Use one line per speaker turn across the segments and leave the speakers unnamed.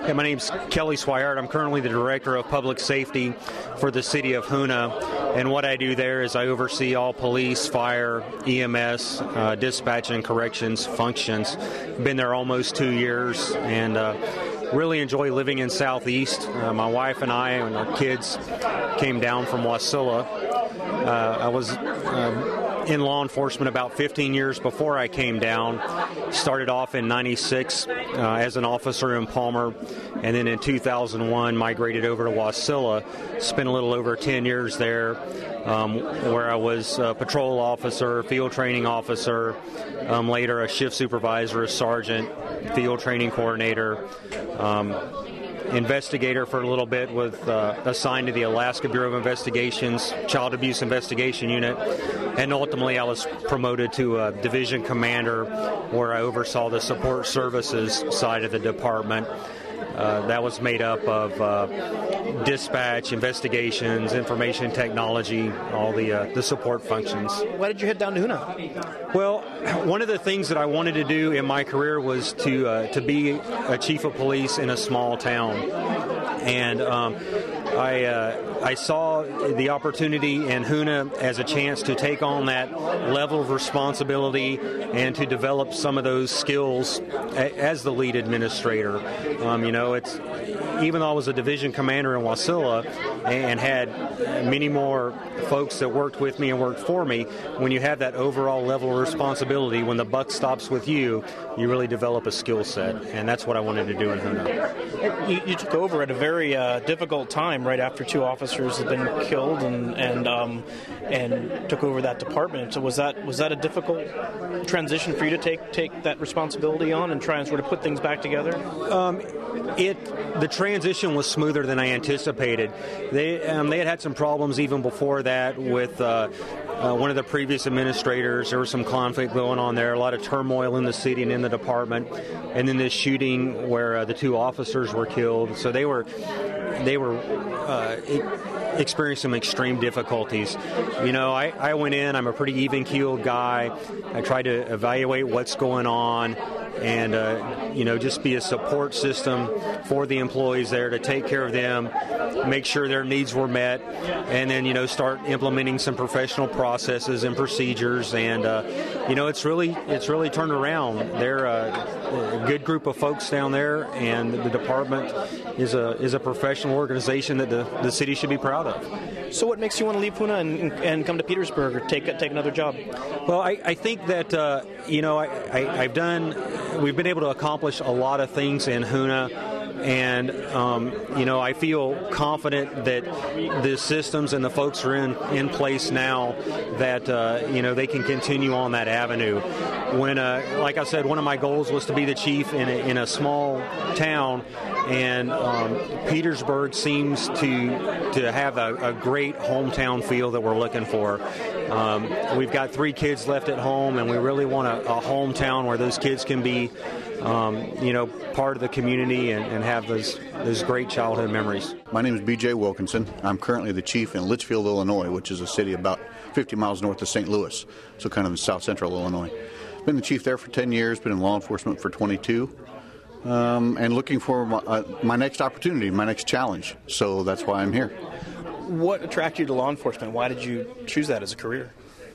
Yeah, my name's Kelly Swihart. I'm currently the Director of Public Safety for the City of Hoonah, and what I do there is I oversee all police, fire, EMS, dispatch and corrections functions. Been there almost 2 years, and really enjoy living in Southeast. My wife and I and our kids came down from Wasilla. I was in law enforcement about 15 years before I came down. Started off in 96 as an officer in Palmer, and then in 2001 migrated over to Wasilla. Spent a little over 10 years there, where I was a patrol officer, field training officer, later a shift supervisor, a sergeant, field training coordinator, investigator for a little bit, with assigned to the Alaska Bureau of Investigation's Child Abuse Investigation Unit, and ultimately I was promoted to a division commander, where I oversaw the support services side of the department. That was made up of dispatch, investigations, information technology, all the support functions.
Why did you head down to Hoonah?
Well, one of the things that I wanted to do in my career was to be a chief of police in a small town, and I saw the opportunity in Hoonah as a chance to take on that level of responsibility and to develop some of those skills as the lead administrator. It's even though I was a division commander in Wasilla and had many more folks that worked with me and worked for me, when you have that overall level of responsibility, when the buck stops with you, you really develop a skill set, and that's what I wanted to do in Hoonah.
You took over at a very difficult time, right after 2 officers had been killed, and took over that department. So was that a difficult transition for you to take that responsibility on and try and sort of put things back together?
The transition was smoother than I anticipated. They had some problems even before that with one of the previous administrators. There was some conflict going on there, a lot of turmoil in the city and in the department, and then this shooting where the 2 officers were killed. So they were experienced some extreme difficulties. I went in, I'm a pretty even-keeled guy. I tried to evaluate what's going on and, just be a support system for the employees there to take care of them, make sure their needs were met, and then, start implementing some professional processes and procedures. And, it's really turned around. They're a good group of folks down there, and the department is a professional organization that the city should be proud of.
So what makes you want to leave Hoonah and come to Petersburg or take another job?
Well, I think that, we've been able to accomplish a lot of things in Hoonah, and, I feel confident that the systems and the folks are in place now that, they can continue on that avenue. When, like I said, one of my goals was to be the chief in a small town, and Petersburg seems to have a great hometown feel that we're looking for. We've got 3 kids left at home, and we really want a hometown where those kids can be, part of the community and have those great childhood memories.
My name is B.J. Wilkinson. I'm currently the chief in Litchfield, Illinois, which is a city about 50 miles north of St. Louis, so kind of in south central Illinois. Been the chief there for 10 years, been in law enforcement for 22, and looking for my next opportunity, my next challenge. So that's why I'm here.
What attracted you to law enforcement? Why did you choose that as a career?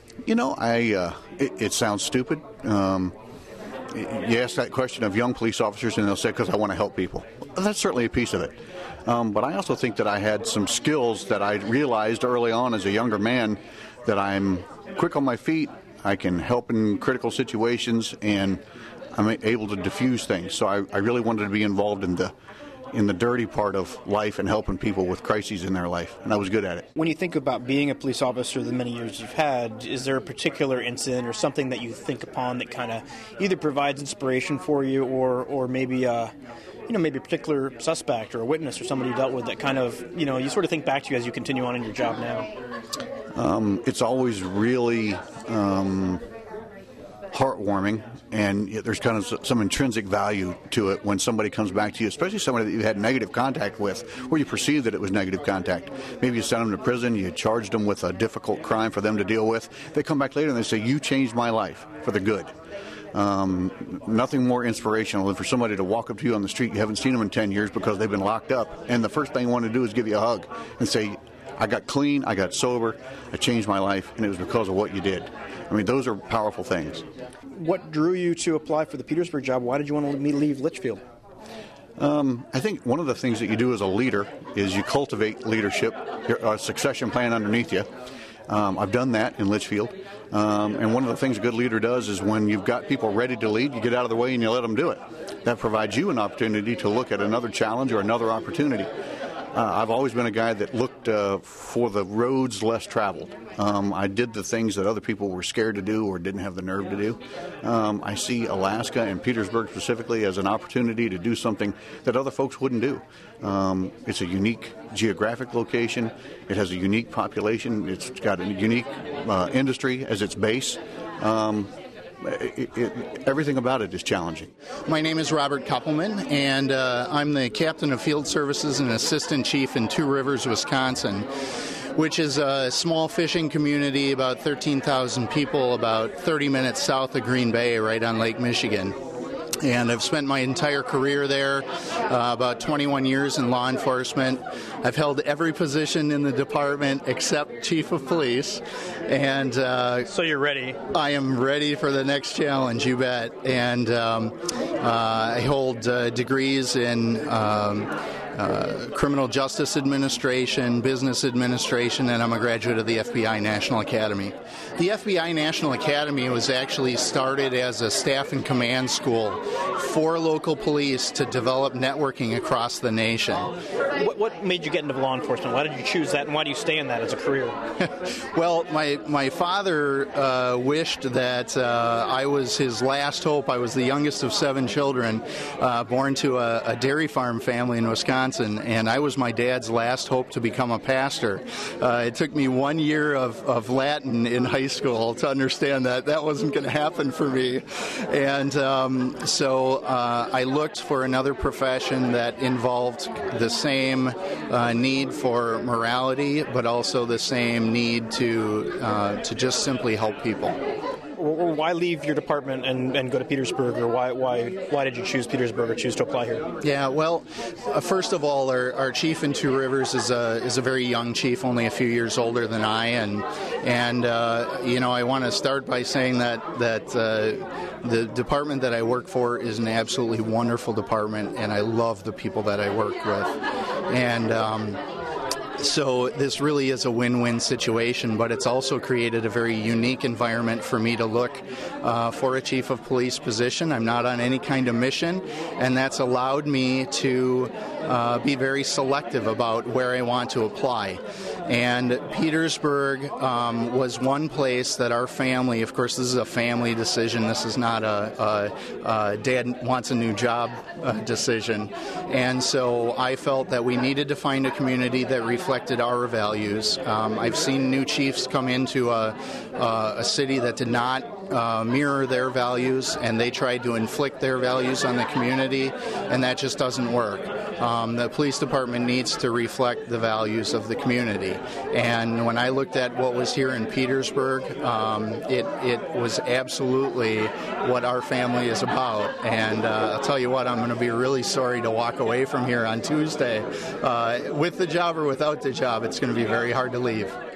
It sounds stupid. You ask that question of young police officers, and they'll say, because I want to help people. That's certainly a piece of it. But I also think that I had some skills that I realized early on as a younger man, that I'm quick on my feet, I can help in critical situations, and I'm able to diffuse things. So I really wanted to be involved in the dirty part of life and helping people with crises in their life, and I was good at it.
When you think about being a police officer the many years you've had, is there a particular incident or something that you think upon that kind of either provides inspiration for you or maybe maybe a particular suspect or a witness or somebody you dealt with that kind of, you sort of think back to you as you continue on in your job now?
It's always really heartwarming, and there's kind of some intrinsic value to it when somebody comes back to you, especially somebody that you had negative contact with, or you perceive that it was negative contact. Maybe you sent them to prison, you charged them with a difficult crime for them to deal with. They come back later and they say, you changed my life for the good. Nothing more inspirational than for somebody to walk up to you on the street, you haven't seen them in 10 years because they've been locked up, and the first thing you want to do is give you a hug and say, I got clean, I got sober, I changed my life, and it was because of what you did. I mean, those are powerful things.
What drew you to apply for the Petersburg job? Why did you want to leave Litchfield?
I think one of the things that you do as a leader is you cultivate leadership, a succession plan underneath you. I've done that in Litchfield. And one of the things a good leader does is when you've got people ready to lead, you get out of the way and you let them do it. That provides you an opportunity to look at another challenge or another opportunity. I've always been a guy that looked for the roads less traveled. I did the things that other people were scared to do or didn't have the nerve to do. I see Alaska and Petersburg specifically as an opportunity to do something that other folks wouldn't do. It's a unique geographic location. It has a unique population. It's got a unique industry as its base. Everything about it is challenging.
My name is Robert Koppelman, and I'm the captain of field services and assistant chief in Two Rivers, Wisconsin, which is a small fishing community, about 13,000 people, about 30 minutes south of Green Bay, right on Lake Michigan. And I've spent my entire career there, about 21 years in law enforcement. I've held every position in the department except chief of police. And
so you're ready?
I am ready for the next challenge, you bet. And I hold degrees in criminal justice administration, business administration, and I'm a graduate of the FBI National Academy. The FBI National Academy was actually started as a staff and command school for local police to develop networking across the nation.
What made you get into law enforcement? Why did you choose that, and why do you stay in that as a career?
Well, my father wished that I was his last hope. I was the youngest of 7 children, born to a dairy farm family in Wisconsin, and I was my dad's last hope to become a pastor. It took me 1 year of Latin in high school to understand that that wasn't going to happen for me. And so I looked for another profession that involved the same need for morality, but also the same need to just simply help people.
Or why leave your department and go to Petersburg, or why did you choose Petersburg or choose to apply here?
Yeah, well, first of all, our chief in Two Rivers is a very young chief, only a few years older than I, and I want to start by saying that the department that I work for is an absolutely wonderful department, and I love the people that I work with, and so this really is a win-win situation, but it's also created a very unique environment for me to look for a chief of police position. I'm not on any kind of mission, and that's allowed me to be very selective about where I want to apply. And Petersburg was one place that our family, of course this is a family decision, this is not a dad wants a new job decision, and so I felt that we needed to find a community that reflected our values. I've seen new chiefs come into a city that did not mirror their values, and they tried to inflict their values on the community, and that just doesn't work. The police department needs to reflect the values of the community. And when I looked at what was here in Petersburg, it was absolutely what our family is about. And I'll tell you what, I'm going to be really sorry to walk away from here on Tuesday. With the job or without the job, it's going to be very hard to leave.